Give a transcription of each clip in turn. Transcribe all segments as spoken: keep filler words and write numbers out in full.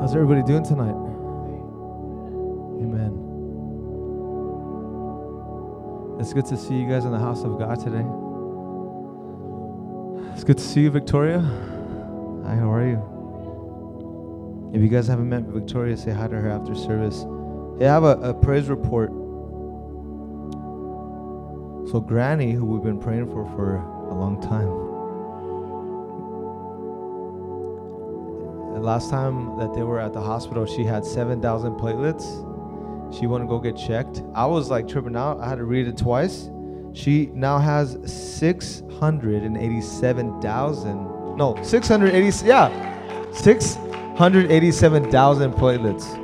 How's everybody doing tonight? Amen. It's good to see you guys in the house of God today. It's good to see you, Victoria. Hi, how are you? If you guys haven't met Victoria, say hi to her after service. Hey, I have a, a praise report. So Granny, who we've been praying for for a long time, the last time that they were at the hospital, she had seven thousand platelets. She wanted to go get checked. I was like tripping out. I had to read it twice. She now has six hundred eighty-seven thousand. No, six hundred eighty. Yeah, six hundred eighty-seven thousand platelets.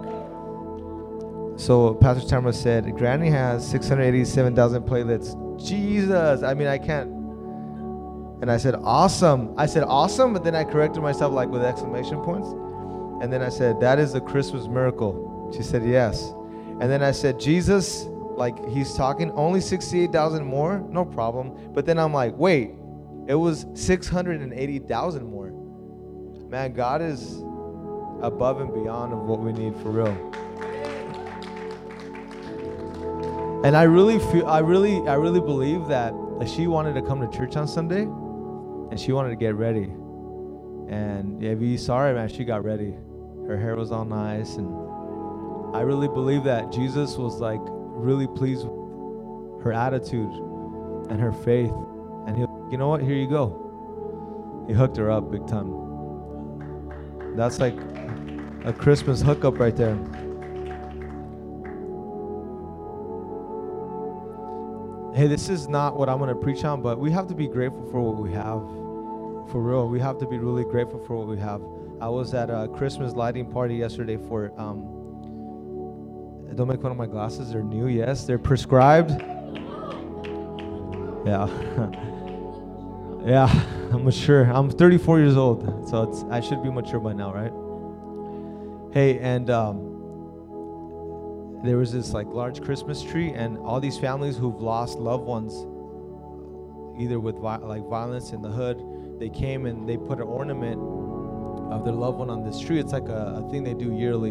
So Pastor Tamara said, Granny has six hundred eighty-seven thousand platelets. Jesus, I mean, I can't. And I said, awesome. I said, awesome, but then I corrected myself like with exclamation points. And then I said, that is a Christmas miracle. She said, yes. And then I said, Jesus, like he's talking, only sixty-eight thousand more? No problem. But then I'm like, wait, it was six hundred eighty thousand more. Man, God is above and beyond of what we need for real. And I really feel, I really, I really believe that like, she wanted to come to church on Sunday, and she wanted to get ready. And if you saw her, man, she got ready. Her hair was all nice, and I really believe that Jesus was like really pleased with her attitude and her faith. And he, you know what? Here you go. He hooked her up big time. That's like a Christmas hookup right there. Hey, this is not what I'm going to preach on, but we have to be grateful for what we have. For real, we have to be really grateful for what we have. I was at a Christmas lighting party yesterday for, um, don't make fun of my glasses, they're new, yes, they're prescribed. Yeah. Yeah, I'm mature. I'm thirty-four years old, so it's, I should be mature by now, right? Hey, and um, there was this like large Christmas tree, and all these families who've lost loved ones, either with vi- like violence in the hood, they came and they put an ornament of their loved one on this tree. It's like a, a thing they do yearly.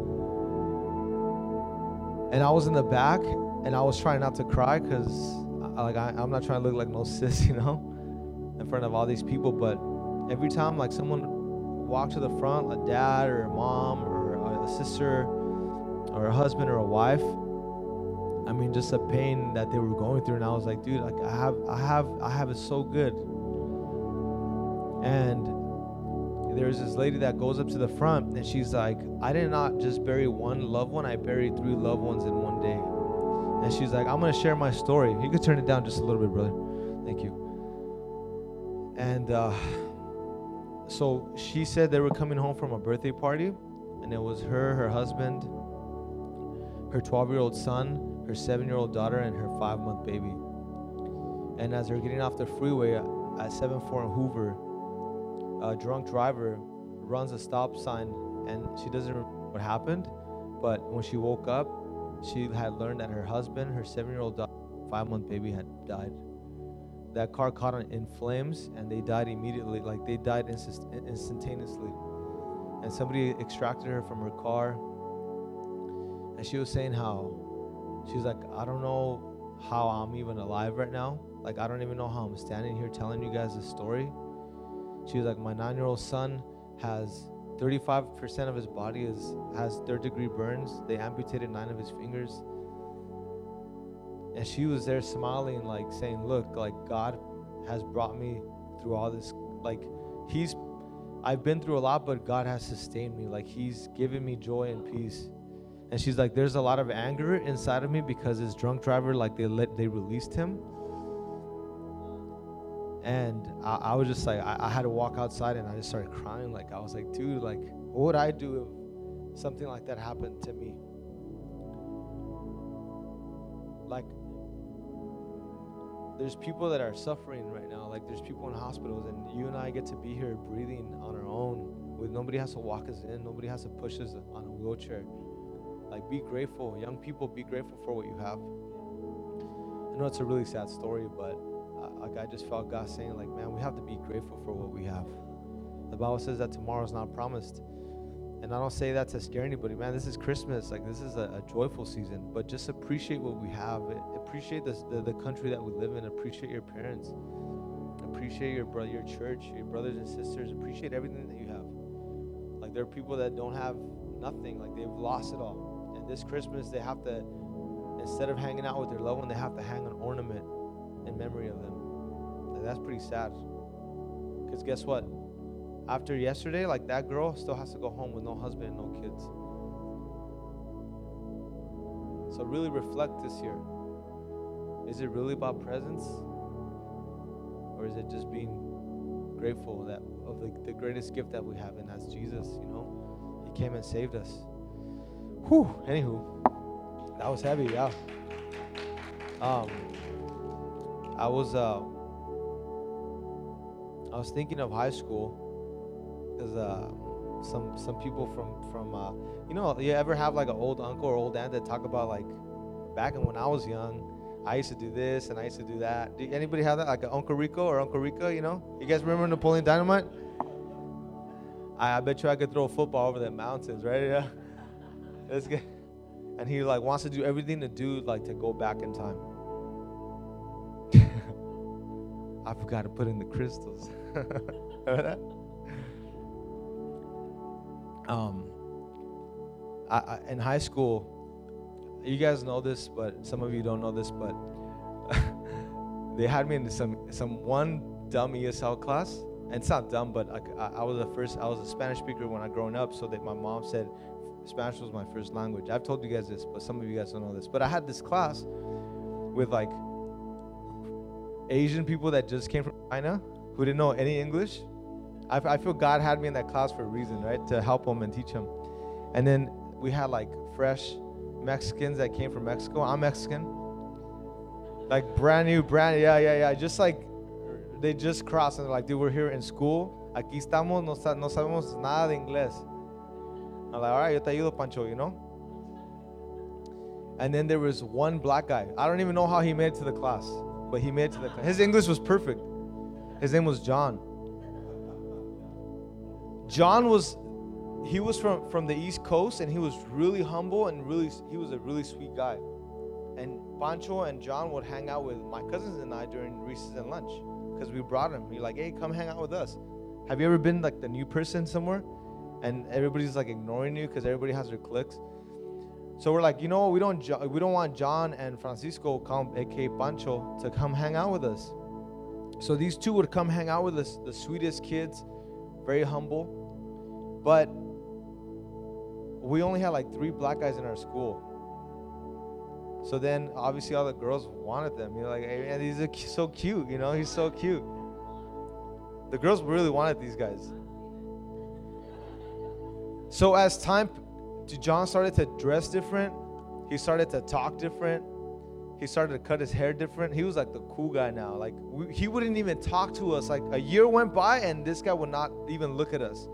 And I was in the back, and I was trying not to cry because like I, I'm not trying to look like no sis, you know, in front of all these people. But every time like someone walked to the front, a dad or a mom or a sister or a husband or a wife, I mean, just the pain that they were going through, and I was like, dude, like I have, I have, I have it so good. And there's this lady that goes up to the front, and she's like, I did not just bury one loved one, I buried three loved ones in one day. And she's like, I'm gonna share my story. You could turn it down just a little bit, brother. Thank you. And uh, so she said they were coming home from a birthday party, and it was her, her husband, her twelve-year-old son, her seven-year-old daughter, and her five-month baby. And as they're getting off the freeway at seven four in Hoover, a drunk driver runs a stop sign, and she doesn't remember what happened, but when she woke up, she had learned that her husband, her seven-year-old daughter, five-month baby had died. That car caught on in flames, and they died immediately, like they died insist- instantaneously. And somebody extracted her from her car. And she was saying how, she was like, I don't know how I'm even alive right now. Like, I don't even know how I'm standing here telling you guys this story. She was like, my nine-year-old son has thirty-five percent of his body is has third-degree burns. They amputated nine of his fingers. And she was there smiling, like saying, look, like God has brought me through all this. Like, he's, I've been through a lot, but God has sustained me. Like, he's given me joy and peace. And she's like, there's a lot of anger inside of me because this drunk driver, like they let, they released him. And I, I was just like, I, I had to walk outside, and I just started crying. Like, I was like, dude, like, what would I do if something like that happened to me? Like, there's people that are suffering right now. Like, there's people in hospitals, and you and I get to be here breathing on our own. With nobody has to walk us in. Nobody has to push us on a wheelchair. Like, be grateful. Young people, be grateful for what you have. I know it's a really sad story, but uh, like I just felt God saying, like, man, we have to be grateful for what we have. The Bible says that tomorrow's not promised. And I don't say that to scare anybody, man. This is Christmas. Like, this is a, a joyful season. But just appreciate what we have. Appreciate this, the the country that we live in. Appreciate your parents. Appreciate your brother, your church, your brothers and sisters. Appreciate everything that you have. Like, there are people that don't have nothing. Like, they've lost it all. And this Christmas, they have to, instead of hanging out with their loved one, they have to hang an ornament in memory of them. Like, that's pretty sad. Because guess what? After yesterday, like, that girl still has to go home with no husband and no kids. So really reflect this year. Is it really about presents? Or is it just being grateful that of the, the greatest gift that we have, and that's Jesus, you know? He came and saved us. Whew, anywho, that was heavy, yeah. Um, I was, uh, I was thinking of high school. Because uh, some some people from, from uh, you know, you ever have like an old uncle or old aunt that talk about, like, back when I was young, I used to do this and I used to do that. Do anybody have that? Like an Uncle Rico or Uncle Rica, you know? You guys remember Napoleon Dynamite? I, I bet you I could throw a football over the mountains, right? Yeah. Let's get, and he, like, wants to do everything to do, like, to go back in time. I forgot to put in the crystals. Remember that? Um, I, I, in high school, you guys know this, but some of you don't know this, but they had me in some some one dumb E S L class, and it's not dumb, but like, I, I was the first, I was a Spanish speaker when I growing up, so that my mom said Spanish was my first language. I've told you guys this, but some of you guys don't know this. But I had this class with, like, Asian people that just came from China who didn't know any English. I, I feel God had me in that class for a reason, right? To help them and teach them. And then we had, like, fresh Mexicans that came from Mexico. I'm Mexican. Like, brand new, brand, yeah, yeah, yeah. Just like, they just crossed and they're like, dude, we're here in school. Aquí estamos, no, no sabemos nada de inglés. I'm like, all right, yo te ayudo, Pancho, you know? And then there was one black guy. I don't even know how he made it to the class, but he made it to the class. His English was perfect. His name was John. John was, he was from, from the East Coast, and he was really humble and really, he was a really sweet guy. And Pancho and John would hang out with my cousins and I during recess and lunch because we brought him. We're like, hey, come hang out with us. Have you ever been, like, the new person somewhere and everybody's, like, ignoring you because everybody has their cliques? So we're like, you know what, we don't we don't want John and Francisco, a k a. Pancho, to come hang out with us. So these two would come hang out with us, the sweetest kids, very humble. But we only had, like, three black guys in our school. So then, obviously, all the girls wanted them. You're like, hey, man, these are so cute, you know? He's so cute. The girls really wanted these guys. So as time, John started to dress different. He started to talk different. He started to cut his hair different. He was, like, the cool guy now. Like, we, he wouldn't even talk to us. Like, a year went by, and this guy would not even look at us.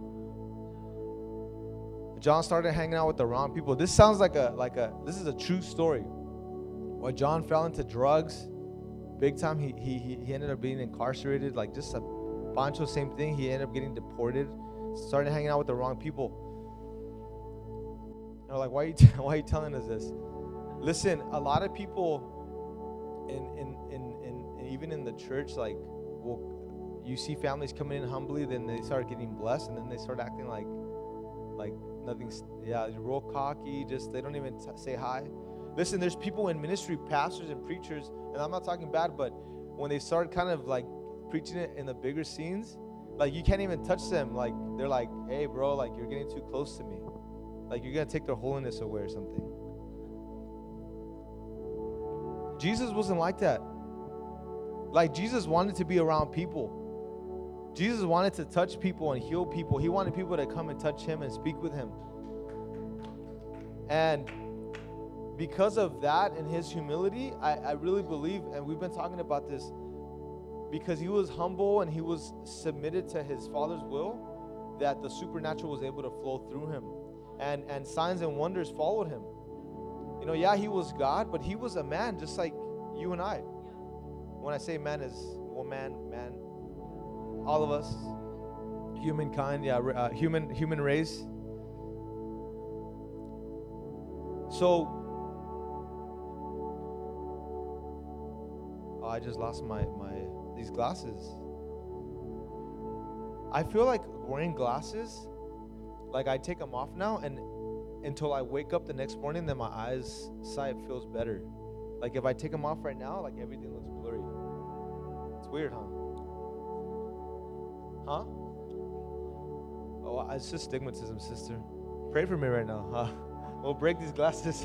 John started hanging out with the wrong people. This sounds like a, like a, this is a true story. When John fell into drugs, big time, he, he, he ended up being incarcerated. Like, just a Pancho, same thing. He ended up getting deported. Started hanging out with the wrong people. And we're like, why are you, t- why are you telling us this? Listen, a lot of people, in, in, in, in, in even in the church, like, will, you see families coming in humbly, then they start getting blessed, and then they start acting like, like, nothing's, yeah, they're real cocky, just, they don't even t- say hi. Listen, there's people in ministry, pastors and preachers, and I'm not talking bad, but when they start kind of, like, preaching it in the bigger scenes, like, you can't even touch them. Like, they're like, hey, bro, like, you're getting too close to me. Like, you're going to take their holiness away or something. Jesus wasn't like that. Like, Jesus wanted to be around people. Jesus wanted to touch people and heal people. He wanted people to come and touch him and speak with him. And because of that and his humility, I, I really believe, and we've been talking about this, because he was humble and he was submitted to his Father's will, that the supernatural was able to flow through him. And, and signs and wonders followed him. You know, yeah, he was God, but he was a man just like you and I. When I say man, is well, man, man. All of us, humankind, yeah, uh, human human race. So, oh, I just lost my, my these glasses. I feel like wearing glasses, like I take them off now, and until I wake up the next morning, then my eyes sight feels better. Like if I take them off right now, like everything looks blurry. It's weird, huh? Huh? Oh, it's just stigmatism, sister. Pray for me right now, huh? We'll break these glasses.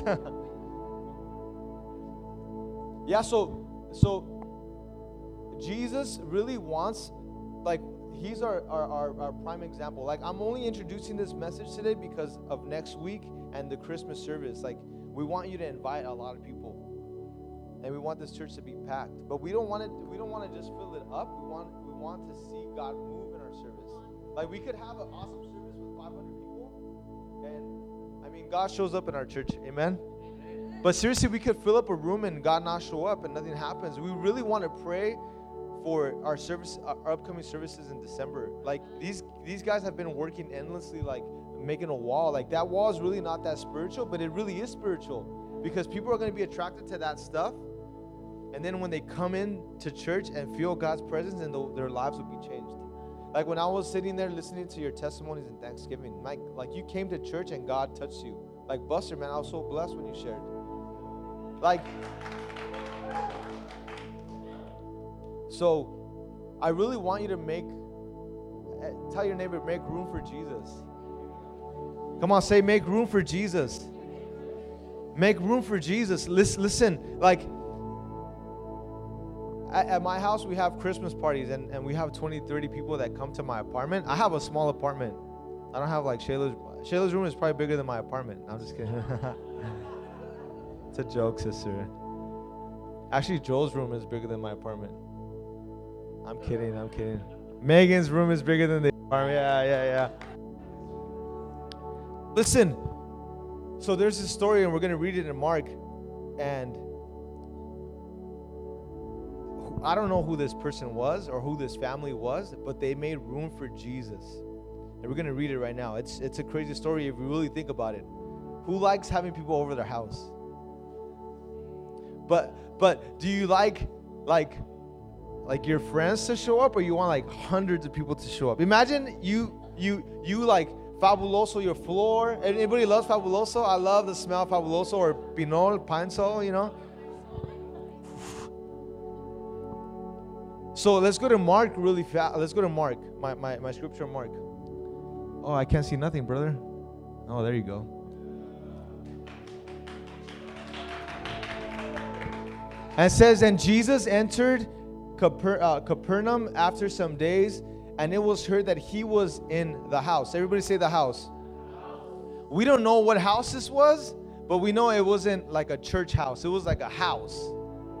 Yeah, so so Jesus really wants, like, he's our, our, our, our prime example. Like, I'm only introducing this message today because of next week and the Christmas service. Like, we want you to invite a lot of people, and we want this church to be packed. But we don't want it. We don't want to just fill it up. We want we want to see God move in our service. Like, we could have an awesome service with five hundred people, and I mean, God shows up in our church. Amen. But seriously, we could fill up a room and God not show up and nothing happens. We really want to pray for our service, our upcoming services in December. Like, these these guys have been working endlessly, like making a wall. Like, that wall is really not that spiritual, but it really is spiritual, because people are going to be attracted to that stuff, and then when they come in to church and feel God's presence, and the, their lives will be changed. Like, when I was sitting there listening to your testimonies in Thanksgiving, like like you came to church and God touched you. Like, Buster, man, I was so blessed when you shared. Like, so I really want you to make, tell your neighbor, make room for Jesus. Come on, say, make room for Jesus. Make room for Jesus. Listen, listen like, at, at my house, we have Christmas parties, and, and we have twenty, thirty people that come to my apartment. I have a small apartment. I don't have, like, Shayla's. Shayla's room is probably bigger than my apartment. I'm just kidding. It's a joke, sister. Actually, Joel's room is bigger than my apartment. I'm kidding, I'm kidding. Megan's room is bigger than the apartment. Yeah, yeah, yeah. Listen, so there's this story, and we're going to read it in Mark, and I don't know who this person was or who this family was, but they made room for Jesus. And we're going to read it right now. It's it's a crazy story if you really think about it. Who likes having people over their house? But but do you like like like your friends to show up, or you want like hundreds of people to show up? Imagine you you you like Fabuloso your floor. Anybody loves Fabuloso? I love the smell of Fabuloso, or Pinol, Pine Sol, you know. So let's go to Mark really fast. Let's go to Mark, my, my, my scripture, Mark. Oh, I can't see nothing, brother. Oh, there you go. And it says, and Jesus entered Caper- uh, Capernaum after some days, and it was heard that he was in the house. Everybody say the house. We don't know what house this was, but we know it wasn't like a church house. It was like a house.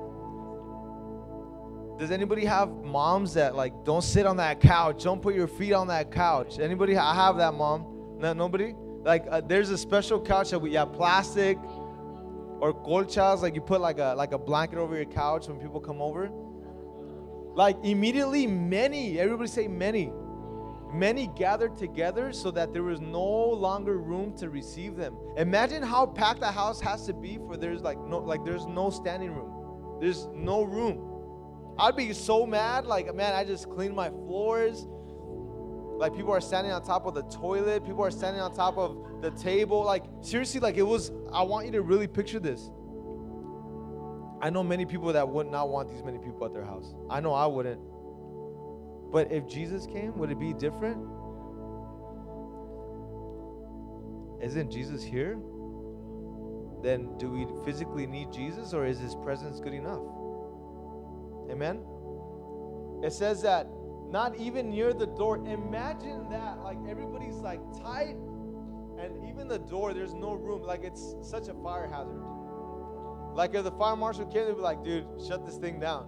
Does anybody have moms that like, don't sit on that couch, don't put your feet on that couch? Anybody? I have that mom. No, nobody? Like, uh, there's a special couch that we have, plastic or colchas, like you put like a like a blanket over your couch when people come over. Like, immediately many, everybody say many, many gathered together so that there was no longer room to receive them. Imagine how packed the house has to be for there's like no like there's no standing room. There's no room. I'd be so mad, like, man, I just cleaned my floors. Like, people are standing on top of the toilet. People are standing on top of the table. Like, seriously, like, it was, I want you to really picture this. I know many people that would not want these many people at their house. I know I wouldn't. But if Jesus came, would it be different? Isn't Jesus here? Then do we physically need Jesus, or is his presence good enough? Amen? It says that not even near the door. Imagine that. Like, everybody's like tight, and even the door, there's no room. Like, it's such a fire hazard. Like, if the fire marshal came, they'd be like, dude, shut this thing down.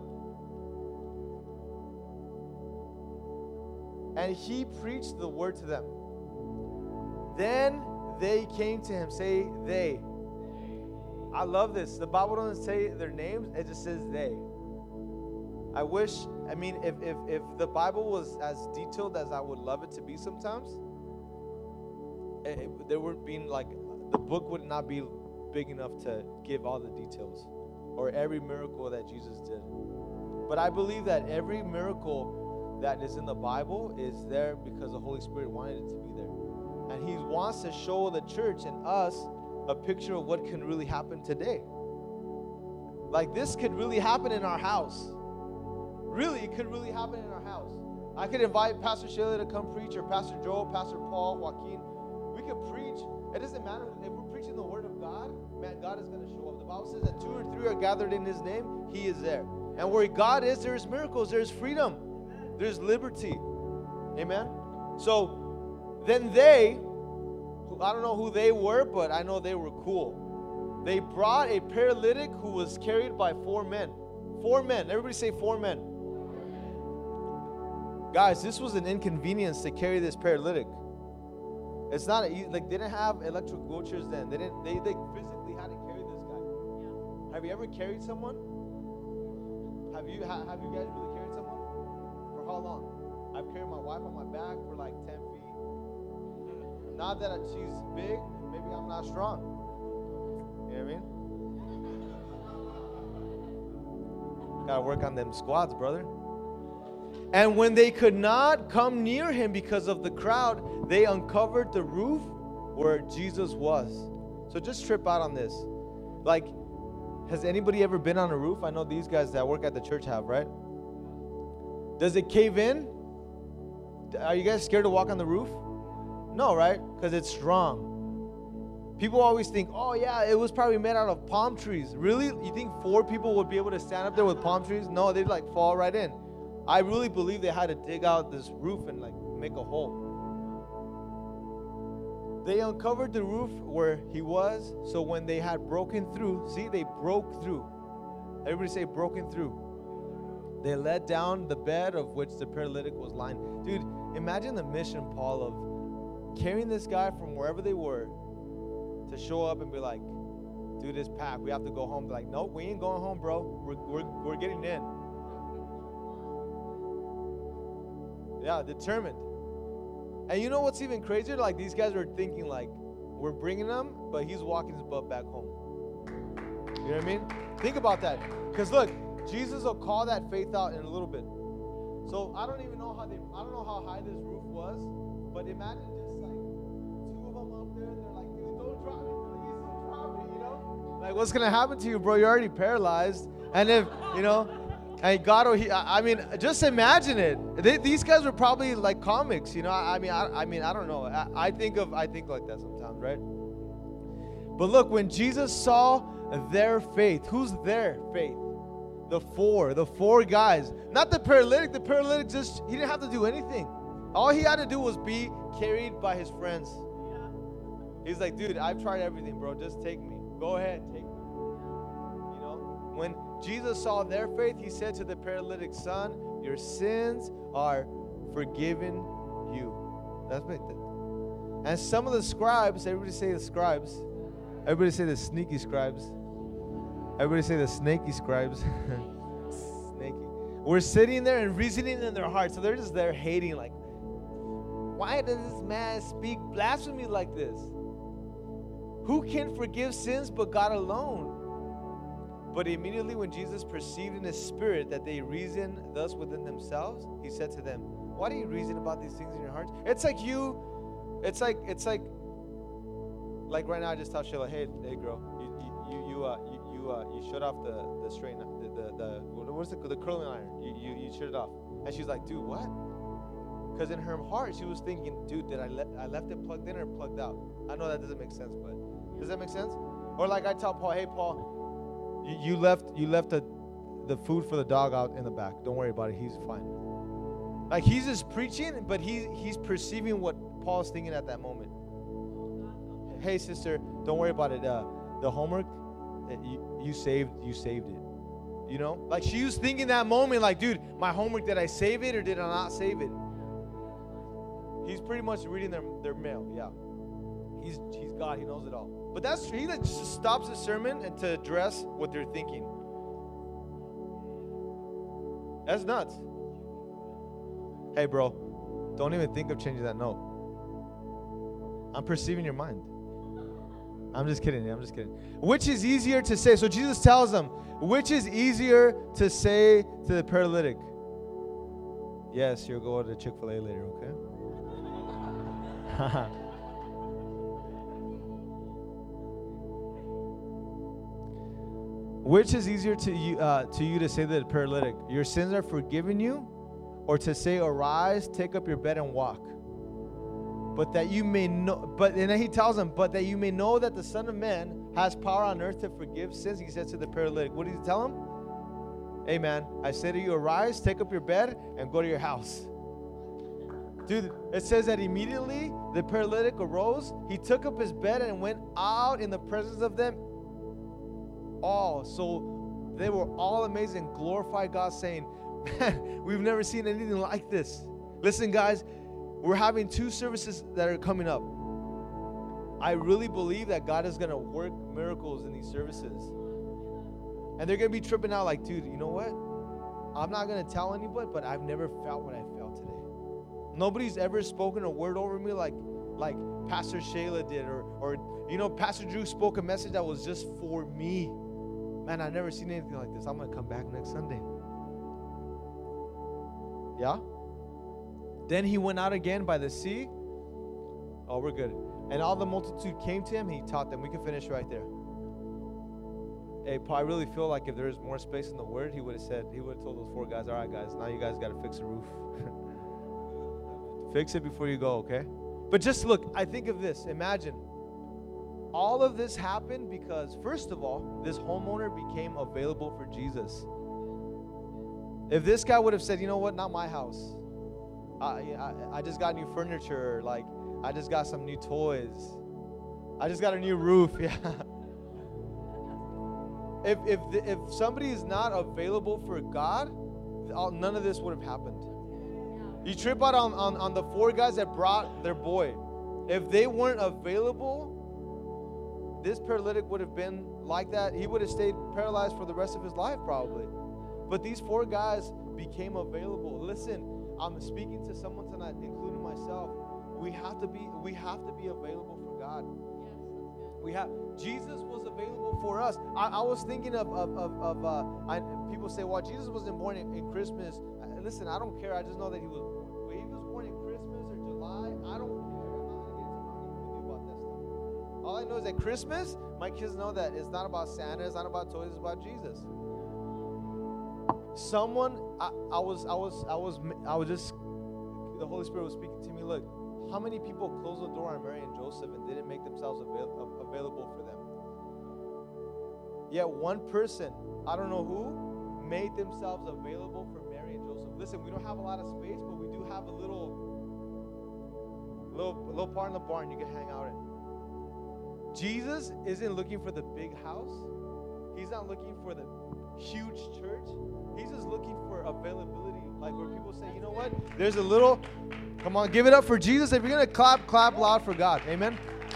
And he preached the word to them. Then they came to him. Say they. I love this. The Bible doesn't say their names. It just says they. I wish, I mean, if, if, if the Bible was as detailed as I would love it to be sometimes, it, it, there would be like, the book would not be big enough to give all the details or every miracle that Jesus did. But I believe that every miracle that is in the Bible is there because the Holy Spirit wanted it to be there. And he wants to show the church and us a picture of what can really happen today. Like this could really happen in our house. Really, it could really happen in our house. I could invite Pastor Shayla to come preach, or Pastor Joe, Pastor Paul, Joaquin. We could preach. It doesn't matter. If we're preaching the word of God, man, God is going to show up. The Bible says that two or three are gathered in his name, he is there. And where God is, there's miracles, there's freedom, there's liberty. Amen? So then they, I don't know who they were, but I know they were cool. They brought a paralytic who was carried by four men. Four men. Everybody say four men. Guys, this was an inconvenience to carry this paralytic. It's not a, like they didn't have electric wheelchairs then. They didn't. They, they physically had to carry this guy. Yeah. Have you ever carried someone? Have you ha, have you guys really carried someone? For how long? I've carried my wife on my back for like ten feet. Not that she's big. Maybe I'm not strong. You know what I mean? Gotta work on them squats, brother. And when they could not come near him because of the crowd, they uncovered the roof where Jesus was. So just trip out on this. Like, has anybody ever been on a roof? I know these guys that work at the church have, right? Does it cave in? Are you guys scared to walk on the roof? No, right? Because it's strong. People always think, oh yeah, it was probably made out of palm trees. Really? You think four people would be able to stand up there with palm trees? No, they'd like fall right in. I really believe they had to dig out this roof and like make a hole. They uncovered the roof where he was, so when they had broken through, see, they broke through. Everybody say broken through. They let down the bed of which the paralytic was lying. Dude, imagine the mission, Paul, of carrying this guy from wherever they were to show up and be like, dude, it's packed. We have to go home. They're like, nope, we ain't going home, bro. We're, we're, we're getting in. Yeah, determined. And you know what's even crazier? Like, these guys are thinking, like, we're bringing him, but he's walking his butt back home. You know what I mean? Think about that. Because, look, Jesus will call that faith out in a little bit. So, I don't even know how they, I don't know how high this roof was, but imagine just, like, two of them up there, and they're like, dude, don't drop me, please, don't drop me, you know? Like, what's going to happen to you, bro? You're already paralyzed. And if, you know... And God, I mean, just imagine it. They, these guys were probably like comics, you know. I, I mean, I, I mean, I don't know. I, I think of, I think like that sometimes, right? But look, when Jesus saw their faith, who's their faith? The four, the four guys, not the paralytic. The paralytic just, he didn't have to do anything. All he had to do was be carried by his friends. He's like, dude, I've tried everything, bro. Just take me. Go ahead, take me. You know, when Jesus saw their faith, he said to the paralytic, son, your sins are forgiven you. That's me. And some of the scribes, everybody say the scribes. Everybody say the sneaky scribes. Everybody say the snaky scribes. Snaky. We're sitting there and reasoning in their hearts. So they're just there hating, like, why does this man speak blasphemy like this? Who can forgive sins but God alone? But immediately when Jesus perceived in his spirit that they reasoned thus within themselves, he said to them, why do you reason about these things in your hearts? It's like you, it's like, it's like, like right now I just tell Sheila, hey, hey girl, you, you, you, uh, you, you, uh, you shut off the, the strain, the, the, the what's it, the curling iron. You, you, you shut it off. And she's like, dude, what? Because in her heart, she was thinking, dude, did I, let, I left it plugged in or plugged out? I know that doesn't make sense, but does that make sense? Or like I tell Paul, hey, Paul, You, you left you left the, the food for the dog out in the back. Don't worry about it. He's fine. Like he's just preaching, but he, he's perceiving what Paul's thinking at that moment. Hey, sister, don't worry about it. Uh, the homework, uh, you, you saved you saved it. You know? Like she was thinking that moment, like, dude, my homework, did I save it or did I not save it? He's pretty much reading their, their mail, yeah. He's he's God, he knows it all. But that's he that just stops the sermon and to address what they're thinking. That's nuts. Hey, bro, don't even think of changing that note. I'm perceiving your mind. I'm just kidding. I'm just kidding. Which is easier to say? So Jesus tells them, which is easier to say to the paralytic? Yes, you'll go to Chick-fil-A later, okay? Which is easier to you uh, to you to say to the paralytic, your sins are forgiven you, or to say, arise, take up your bed and walk? But that you may know, but and then he tells them, but that you may know that the Son of Man has power on earth to forgive sins. He says to the paralytic, what did he tell him? Hey man, I say to you, arise, take up your bed, and go to your house. Dude, it says that immediately the paralytic arose, he took up his bed and went out in the presence of them all. So they were all amazed and glorified God, saying, man, we've never seen anything like this. Listen, guys, we're having two services that are coming up. I really believe that God is going to work miracles in these services. And they're going to be tripping out like, dude, you know what? I'm not going to tell anybody, but I've never felt what I felt today. Nobody's ever spoken a word over me like like Pastor Shayla did. Or, or you know, Pastor Drew spoke a message that was just for me. Man, I've never seen anything like this. I'm going to come back next Sunday. Yeah? Then he went out again by the sea. Oh, we're good. And all the multitude came to him. He taught them. We can finish right there. Hey, Paul, I really feel like if there was more space in the Word, he would have said, he would have told those four guys, all right, guys, now you guys got to fix the roof. Fix it before you go, okay? But just look, I think of this. Imagine. All of this happened because, first of all, this homeowner became available for Jesus. If this guy would have said, you know what, not my house. I, I, I just got new furniture, like I just got some new toys. I just got a new roof, yeah. If if if somebody is not available for God, none of this would have happened. You trip out on, on, on the four guys that brought their boy. If they weren't available, this paralytic would have been like that. He would have stayed paralyzed for the rest of his life probably. But these four guys became available. Listen, I'm speaking to someone tonight, including myself. We have to be we have to be available for God. We have Jesus was available for us. I, I was thinking of of of, of uh, I, people say, well, Jesus wasn't born in, in Christmas. Uh, listen, I don't care. I just know that he was. Well, he was born in Christmas or July. I don't care. I'm not gonna get into about that stuff. All I know is that Christmas, my kids know that it's not about Santa. It's not about toys. It's about Jesus. Someone, I, I was, I was, I was, I was just, the Holy Spirit was speaking to me. Look, how many people closed the door on Mary and Joseph and didn't make themselves avail- available for them? Yet one person, I don't know who, made themselves available for Mary and Joseph. Listen, we don't have a lot of space, but we do have a little, little, little part in the barn you can hang out in. Jesus isn't looking for the big house. He's not looking for the huge church. He's just looking for availability. Like where people say, you know what? There's a little, come on, give it up for Jesus. If you're going to clap, clap loud for God. Amen.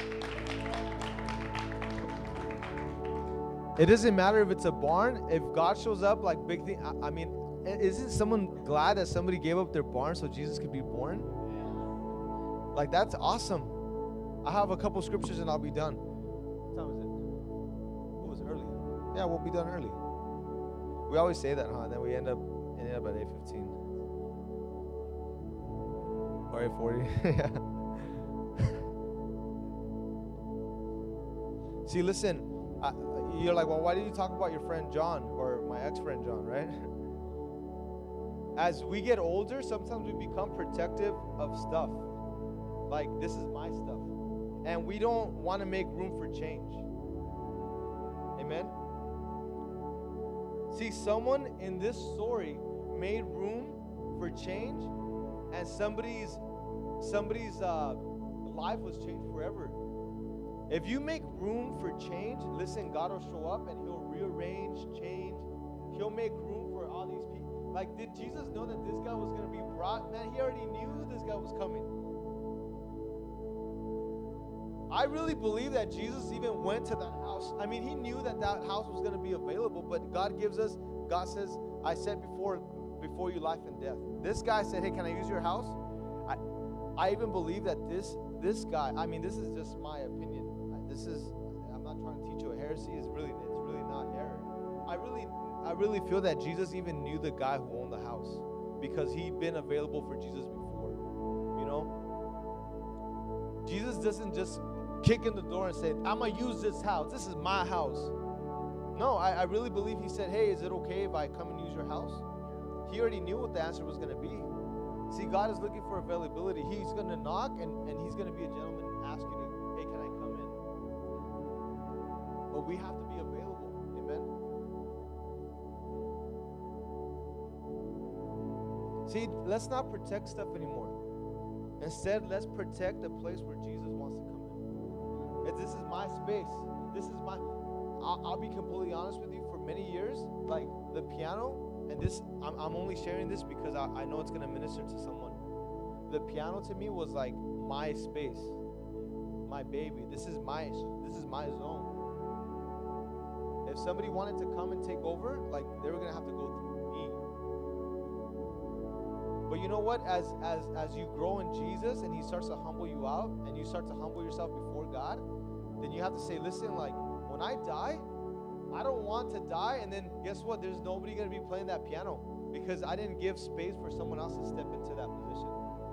It doesn't matter if it's a barn. If God shows up like big thing, I, I mean, isn't someone glad that somebody gave up their barn so Jesus could be born? Like that's awesome. I have a couple scriptures and I'll be done. What time is it? It was early. Yeah, we'll be done early. We always say that, huh? Then we end up ending up at eight fifteen. Or eight forty. Yeah. See, listen. I, you're like, well, why did you talk about your friend John or my ex-friend John, right? As we get older, sometimes we become protective of stuff. Like, this is my stuff. And we don't want to make room for change. Amen? See, someone in this story made room for change, and somebody's somebody's uh, life was changed forever. If you make room for change, listen, God will show up and he'll rearrange, change. He'll make room for all these people. Like, did Jesus know that this guy was going to be brought? Man, he already knew this guy was coming. I really believe that Jesus even went to that house. I mean, he knew that that house was going to be available, but God gives us, God says, I said before, before you life and death. This guy said, hey, can I use your house? I, I even believe that this, this guy, I mean, this is just my opinion. This this is, I'm not trying to teach you a heresy. It's really, it's really not error. I really, I really feel that Jesus even knew the guy who owned the house because he'd been available for Jesus before. You know, Jesus doesn't just kick in the door and say, I'm gonna use this house. This is my house. No, I, I really believe he said, hey, is it okay if I come and use your house? He already knew what the answer was gonna be. See, God is looking for availability. He's gonna knock and, and he's gonna be a gentleman and ask you to, hey, can I come in? But we have to be available. Amen. See, let's not protect stuff anymore. Instead, let's protect the place where Jesus wants to come in. If this is my space. This is my, I'll, I'll be completely honest with you, for many years, like the piano, and this, I'm, I'm only sharing this because I, I know it's going to minister to someone. The piano to me was like my space, my baby. This is my, this is my zone. If somebody wanted to come and take over, like they were going to have to go through me. But you know what? As as as you grow in Jesus and he starts to humble you out and you start to humble yourself before God, then you have to say, listen, like when I die, I don't want to die, and then guess what? There's nobody going to be playing that piano because I didn't give space for someone else to step into that position.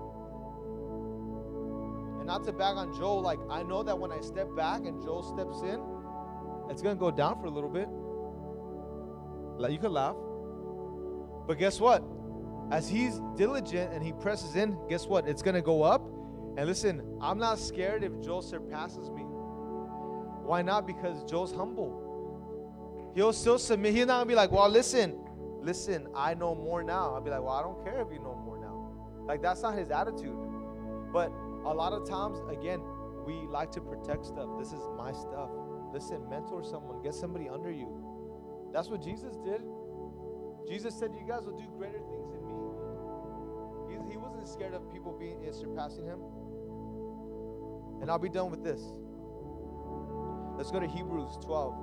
And not to bag on Joel, like I know that when I step back and Joel steps in, it's going to go down for a little bit. Like you could laugh. But guess what? As he's diligent and he presses in, guess what? It's going to go up. And listen, I'm not scared if Joel surpasses me. Why not? Because Joel's humble. He'll still submit. He's not going to be like, well, listen, listen, I know more now. I'll be like, well, I don't care if you know more now. Like, that's not his attitude. But a lot of times, again, we like to protect stuff. This is my stuff. Listen, mentor someone. Get somebody under you. That's what Jesus did. Jesus said, you guys will do greater things than me. He, he wasn't scared of people being uh, surpassing him. And I'll be done with this. Let's go to Hebrews twelve.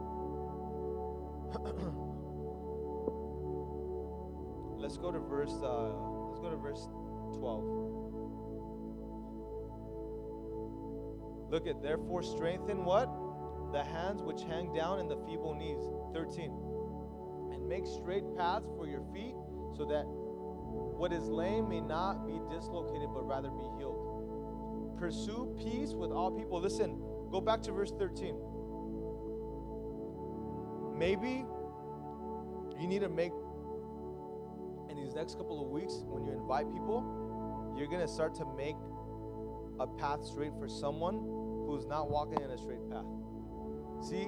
Let's go to verse. Uh, let's go to verse twelve. Look at, therefore strengthen what? The hands which hang down and the feeble knees. thirteen. And make straight paths for your feet, so that what is lame may not be dislocated, but rather be healed. Pursue peace with all people. Listen, go back to verse thirteen. Maybe you need to make, in these next couple of weeks, when you invite people, you're going to start to make a path straight for someone who's not walking in a straight path. See,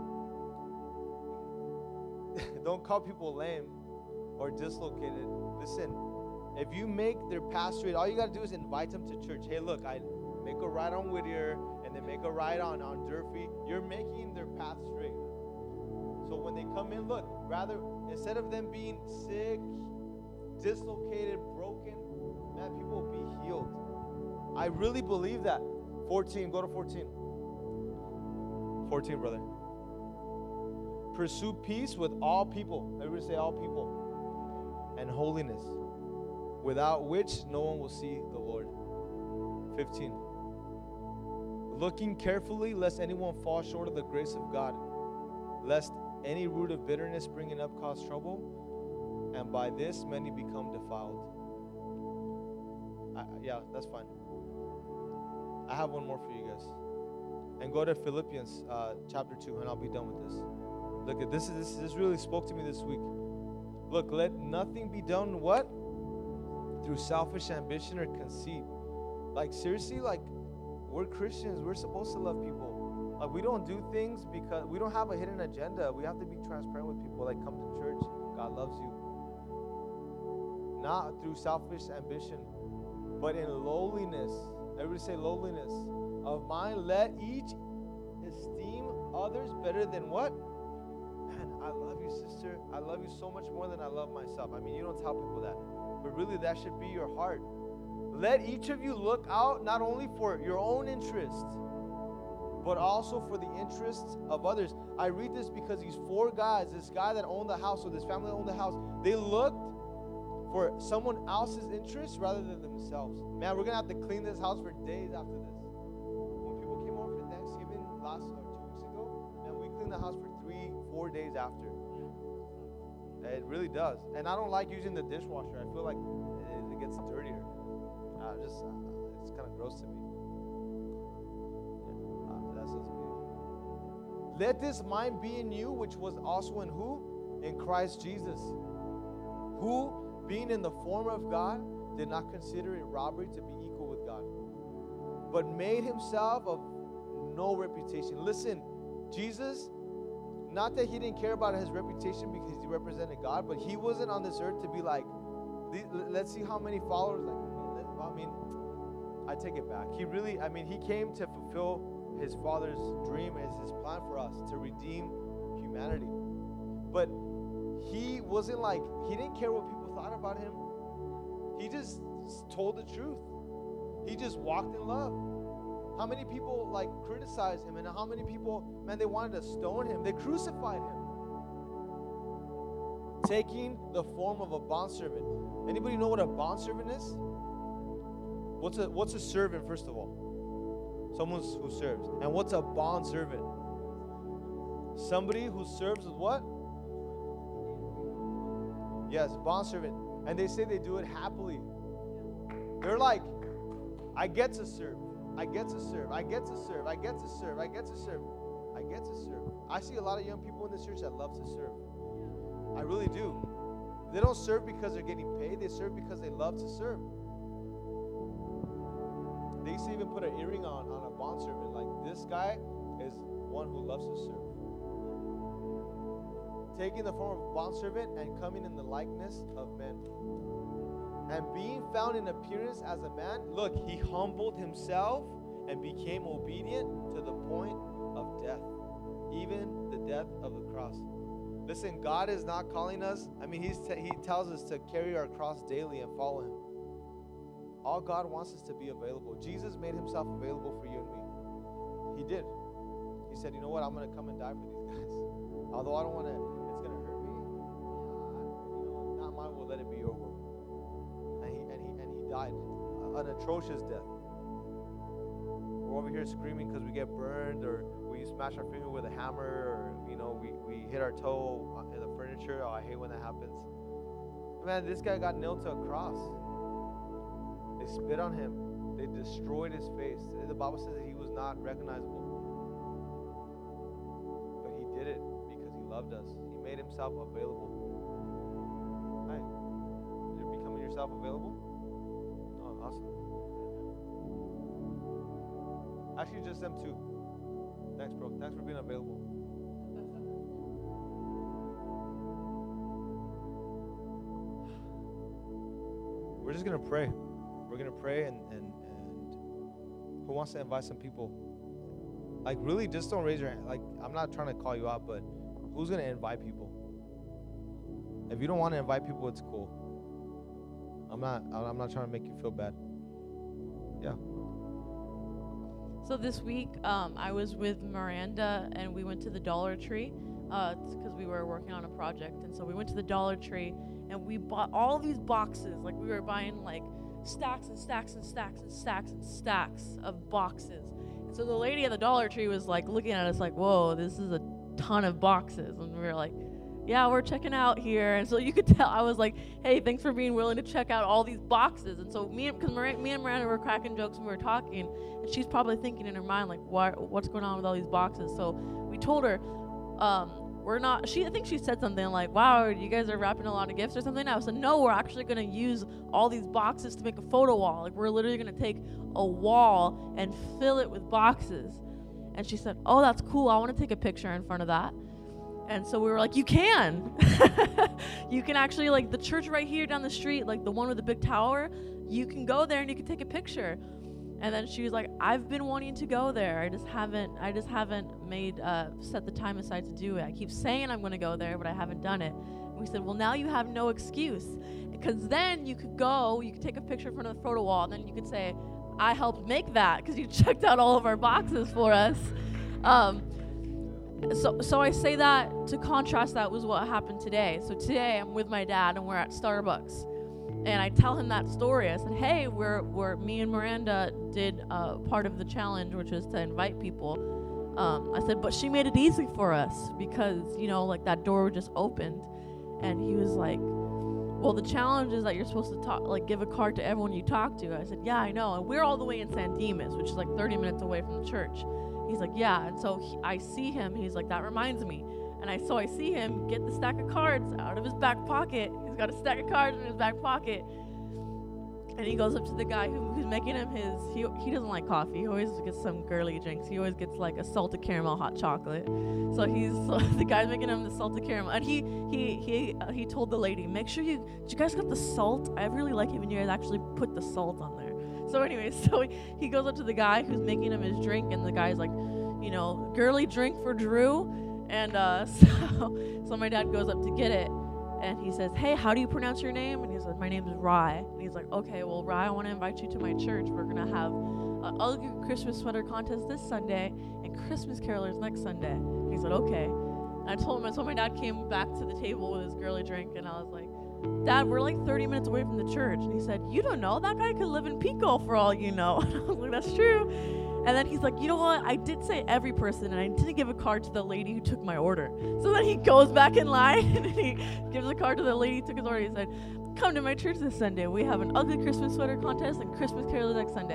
don't call people lame or dislocated. Listen, if you make their path straight, all you got to do is invite them to church. Hey, look, I make a right on Whittier and then make a right on, on Durfee. You're making their path straight. So when they come in, look, rather, instead of them being sick, dislocated, broken, man, people will be healed. I really believe that. fourteen, go to fourteen. fourteen, brother. Pursue peace with all people. Everybody say all people. And holiness, without which no one will see the Lord. fifteen. Looking carefully lest anyone fall short of the grace of God, lest any root of bitterness springing up cause trouble, and by this many become defiled. I, yeah, that's fine. I have one more for you guys. And go to Philippians uh, chapter two, and I'll be done with this. Look at this. This this really spoke to me this week. Look, let nothing be done what? Through selfish ambition or conceit. Like seriously, like we're Christians. We're supposed to love people. Like we don't do things because we don't have a hidden agenda. We have to be transparent with people. Like come to church. God loves you. Not through selfish ambition, but in lowliness. Everybody say lowliness of mind. Let each esteem others better than what? Man, I love you, sister. I love you so much more than I love myself. I mean, you don't tell people that, but really that should be your heart. Let each of you look out not only for your own interest, but also for the interests of others. I read this because these four guys, this guy that owned the house, or this family that owned the house, they looked for someone else's interests rather than themselves. Man, we're going to have to clean this house for days after this. When people came over for Thanksgiving last the house for three, four days after. It really does. And I don't like using the dishwasher. I feel like it, it gets dirtier. Uh, just, uh, it's kind of gross to me. Yeah, uh, that's just me. Let this mind be in you, which was also in who? In Christ Jesus. Who, being in the form of God, did not consider it robbery to be equal with God, but made himself of no reputation. Listen, Jesus, not that he didn't care about his reputation because he represented God, but he wasn't on this earth to be like, let's see how many followers. Like, I mean, I take it back. He really, I mean, he came to fulfill his Father's dream as his plan for us, to redeem humanity. But he wasn't like, he didn't care what people thought about him. He just told the truth. He just walked in love. How many people like criticized him, and how many people, man, they wanted to stone him. They crucified him. Taking the form of a bondservant. Anybody know what a bondservant is? What's a what's a servant, first of all? Someone who serves. And what's a bondservant? Somebody who serves with what? Yes, bondservant. And they say they do it happily. They're like, I get to serve. I get to serve. I get to serve. I get to serve. I get to serve. I get to serve. I see a lot of young people in this church that love to serve. I really do. They don't serve because they're getting paid. They serve because they love to serve. They used to even put an earring on, on a bondservant. Like, this guy is one who loves to serve. Taking the form of a bondservant and coming in the likeness of men. And being found in appearance as a man, look, he humbled himself and became obedient to the point of death, even the death of the cross. Listen, God is not calling us. I mean, he's t- he tells us to carry our cross daily and follow him. All God wants us to be available. Jesus made himself available for you and me. He did. He said, you know what? I'm going to come and die for these guys. Although I don't want to, it's going to hurt me. Uh, you know, not my will, let it be your will. And he, and he, and he died an atrocious death. We're over here screaming because we get burned, or we smash our finger with a hammer, or, you know, we, we hit our toe in the furniture. Oh, I hate when that happens. Man, this guy got nailed to a cross. They spit on him. They destroyed his face. The Bible says that he was not recognizable. But he did it because he loved us. He made himself available. Hi. You're becoming yourself available? Oh, awesome. Actually, just them two. Thanks, bro. Thanks for being available. We're just going to pray. We're going to pray, and, and, and who wants to invite some people? Like, really, just don't raise your hand. Like, I'm not trying to call you out, but who's going to invite people? If you don't want to invite people, it's cool. I'm not, I'm not trying to make you feel bad. Yeah. So this week, um, I was with Miranda, and we went to the Dollar Tree uh, because we were working on a project. And so we went to the Dollar Tree, and we bought all these boxes. Like, we were buying, like, stacks and stacks and stacks and stacks and stacks of boxes. And so the lady at the Dollar Tree was, like, looking at us like, whoa, this is a ton of boxes. And we were like, yeah, we're checking out here. And so you could tell, I was like, hey, thanks for being willing to check out all these boxes. And so me, because me and Miranda were cracking jokes and we were talking, and she's probably thinking in her mind, like, what, what's going on with all these boxes? So we told her, um, we're not, she, I think she said something like, wow, you guys are wrapping a lot of gifts or something. I said, no, we're actually going to use all these boxes to make a photo wall. Like, we're literally going to take a wall and fill it with boxes. And she said, oh, that's cool. I want to take a picture in front of that. And so we were like, you can. You can actually, like, the church right here down the street, like the one with the big tower, you can go there and you can take a picture. And then she was like, I've been wanting to go there. I just haven't, I just haven't made, uh, set the time aside to do it. I keep saying I'm going to go there, but I haven't done it. And we said, well, now you have no excuse. Because then you could go, you could take a picture in front of the photo wall, and then you could say, I helped make that because you checked out all of our boxes for us. Um, so, so I say that to contrast that with what happened today. So today I'm with my dad, and we're at Starbucks. And I tell him that story. I said, hey, we're, we're me and Miranda did uh, part of the challenge, which was to invite people. um, I said, but she made it easy for us because, you know, like that door just opened. And he was like, well, the challenge is that you're supposed to talk, like give a card to everyone you talk to. I said, yeah, I know. And we're all the way in San Dimas, which is like thirty minutes away from the church. He's like, yeah. And so he, I see him. He's like, that reminds me. And I so I see him get the stack of cards out of his back pocket. He's got a stack of cards in his back pocket. And he goes up to the guy who, who's making him his, he, he doesn't like coffee. He always gets some girly drinks. He always gets like a salted caramel hot chocolate. So he's, so the guy's making him the salted caramel. And he he he uh, he told the lady, make sure you, you guys got the salt? I really like it when you guys actually put the salt on there. So anyways, so he, he goes up to the guy who's making him his drink. And the guy's like, you know, girly drink for Drew. And uh, so, so my dad goes up to get it. And he says, hey, how do you pronounce your name? And he says, my name is Rye. And he's like, okay, well, Rye, I want to invite you to my church. We're going to have an ugly Christmas sweater contest this Sunday and Christmas carolers next Sunday. And he said, okay. And I told him, so my dad came back to the table with his girly drink, and I was like, Dad, we're like thirty minutes away from the church. And he said, you don't know, that guy could live in Pico for all you know. And I was like, that's true. And then he's like, you know what? I did say every person, and I didn't give a card to the lady who took my order. So then he goes back in line, and he gives a card to the lady who took his order. He said, come to my church this Sunday. We have an ugly Christmas sweater contest and Christmas carol next Sunday.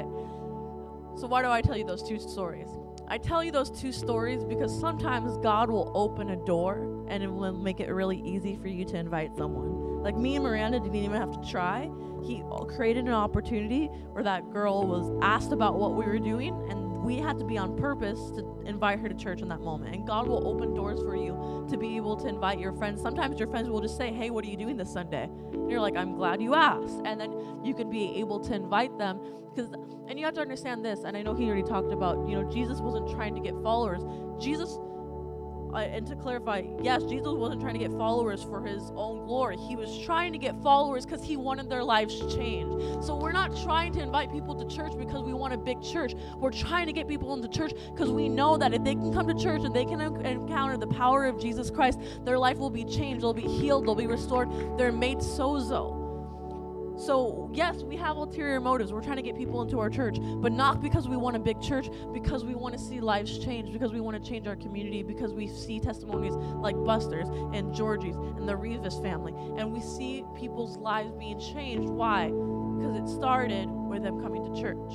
So why do I tell you those two stories? I tell you those two stories because sometimes God will open a door, and it will make it really easy for you to invite someone. Like me and Miranda didn't even have to try. He created an opportunity where that girl was asked about what we were doing, and we had to be on purpose to invite her to church in that moment. And God will open doors for you to be able to invite your friends. Sometimes your friends will just say, hey, what are you doing this Sunday? And you're like, I'm glad you asked. And then you could be able to invite them. Because, and you have to understand this, and I know he already talked about, you know, Jesus wasn't trying to get followers. Jesus Uh, and to clarify, yes, Jesus wasn't trying to get followers for his own glory. He was trying to get followers because he wanted their lives changed. So we're not trying to invite people to church because we want a big church. We're trying to get people into church because we know that if they can come to church and they can encounter the power of Jesus Christ, their life will be changed, they'll be healed, they'll be restored, they're made sozo. So, yes, we have ulterior motives. We're trying to get people into our church, but not because we want a big church, because we want to see lives change, because we want to change our community, because we see testimonies like Buster's and Georgie's and the Rivas family, and we see people's lives being changed. Why? Because it started with them coming to church.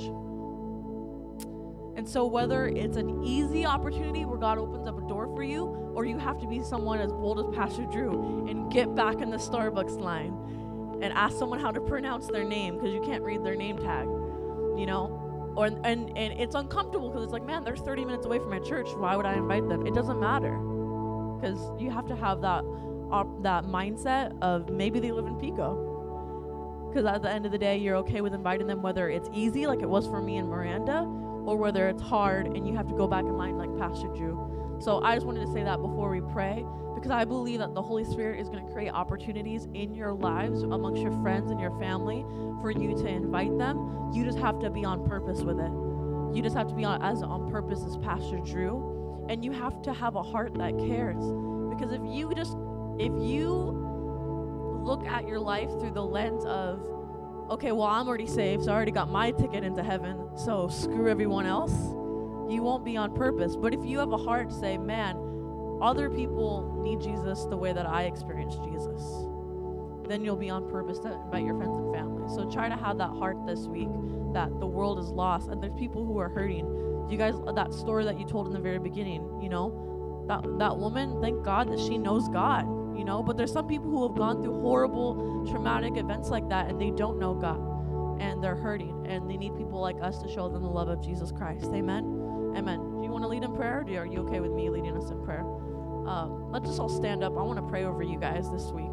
And so whether it's an easy opportunity where God opens up a door for you, or you have to be someone as bold as Pastor Drew and get back in the Starbucks line and ask someone how to pronounce their name because you can't read their name tag, you know? Or and, and it's uncomfortable because it's like, man, they're thirty minutes away from my church. Why would I invite them? It doesn't matter, because you have to have that uh, that mindset of maybe they live in Pico. Because at the end of the day, you're okay with inviting them, whether it's easy like it was for me and Miranda, or whether it's hard and you have to go back in line like Pastor Drew. So I just wanted to say that before we pray, because I believe that the Holy Spirit is going to create opportunities in your lives amongst your friends and your family for you to invite them. You just have to be on purpose with it. You just have to be on, as on purpose as Pastor Drew, and you have to have a heart that cares. Because if you just, if you look at your life through the lens of, okay, well, I'm already saved, so I already got my ticket into heaven, so screw everyone else, you won't be on purpose. But if you have a heart to say, man, other people need Jesus the way that I experienced Jesus, then you'll be on purpose to invite your friends and family. So try to have that heart this week that the world is lost and there's people who are hurting. You guys, that story that you told in the very beginning, you know, that, that woman, thank God that she knows God, you know, but there's some people who have gone through horrible, traumatic events like that and they don't know God and they're hurting and they need people like us to show them the love of Jesus Christ. Amen. Amen. Do you want to lead in prayer, or are you okay with me leading us in prayer? Um, let's just all stand up. I want to pray over you guys this week.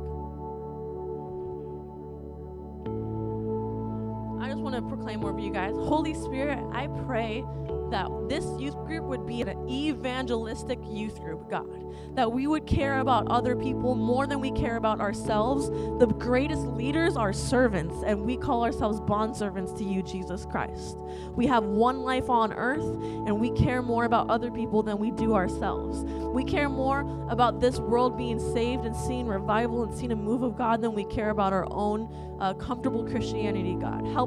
I just want to proclaim over you guys. Holy Spirit, I pray that this youth group would be an evangelistic youth group, God. That we would care about other people more than we care about ourselves. The greatest leaders are servants, and we call ourselves bondservants to you, Jesus Christ. We have one life on earth, and we care more about other people than we do ourselves. We care more about this world being saved and seeing revival and seeing a move of God than we care about our own uh, comfortable Christianity, God. Help us to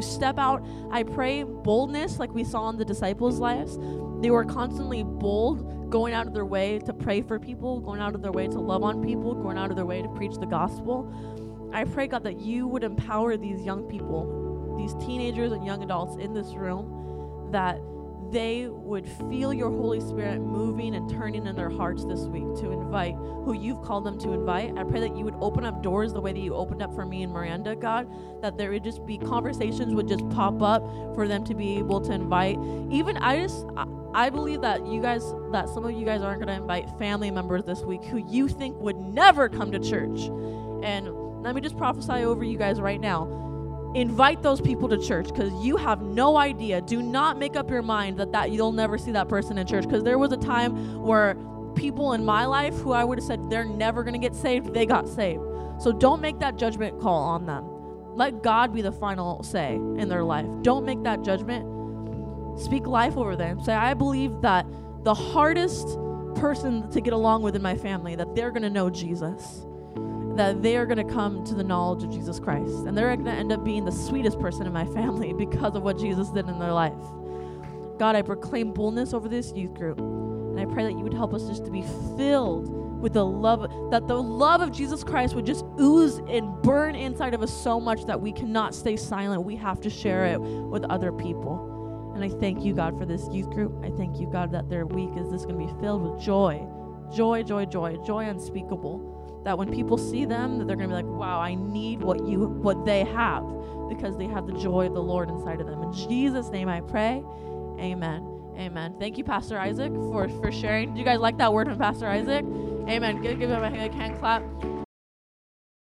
step out. I pray boldness like we saw in the disciples' lives. They were constantly bold, going out of their way to pray for people, going out of their way to love on people, going out of their way to preach the gospel. I pray, God, that you would empower these young people, these teenagers and young adults in this room, that they would feel your Holy Spirit moving and turning in their hearts this week to invite who you've called them to invite. I pray that you would open up doors the way that you opened up for me and Miranda, God, that there would just be conversations would just pop up for them to be able to invite. Even I just, I, I believe that you guys, that some of you guys aren't going to invite family members this week who you think would never come to church. And let me just prophesy over you guys right now. Invite those people to church, because you have no idea. Do not make up your mind that, that you'll never see that person in church, because there was a time where people in my life who I would have said they're never going to get saved, they got saved. So don't make that judgment call on them. Let God be the final say in their life. Don't make that judgment. Speak life over them. Say, I believe that the hardest person to get along with in my family, that they're going to know Jesus, that they are going to come to the knowledge of Jesus Christ. And they're going to end up being the sweetest person in my family because of what Jesus did in their life. God, I proclaim boldness over this youth group. And I pray that you would help us just to be filled with the love, that the love of Jesus Christ would just ooze and burn inside of us so much that we cannot stay silent. We have to share it with other people. And I thank you, God, for this youth group. I thank you, God, that their week is just going to be filled with joy. Joy, joy, joy, joy unspeakable. That when people see them, that they're going to be like, wow, I need what you, what they have, because they have the joy of the Lord inside of them. In Jesus' name I pray. Amen. Amen. Thank you, Pastor Isaac, for, for sharing. Do you guys like that word from Pastor Isaac? Amen. Give, give him a hand clap.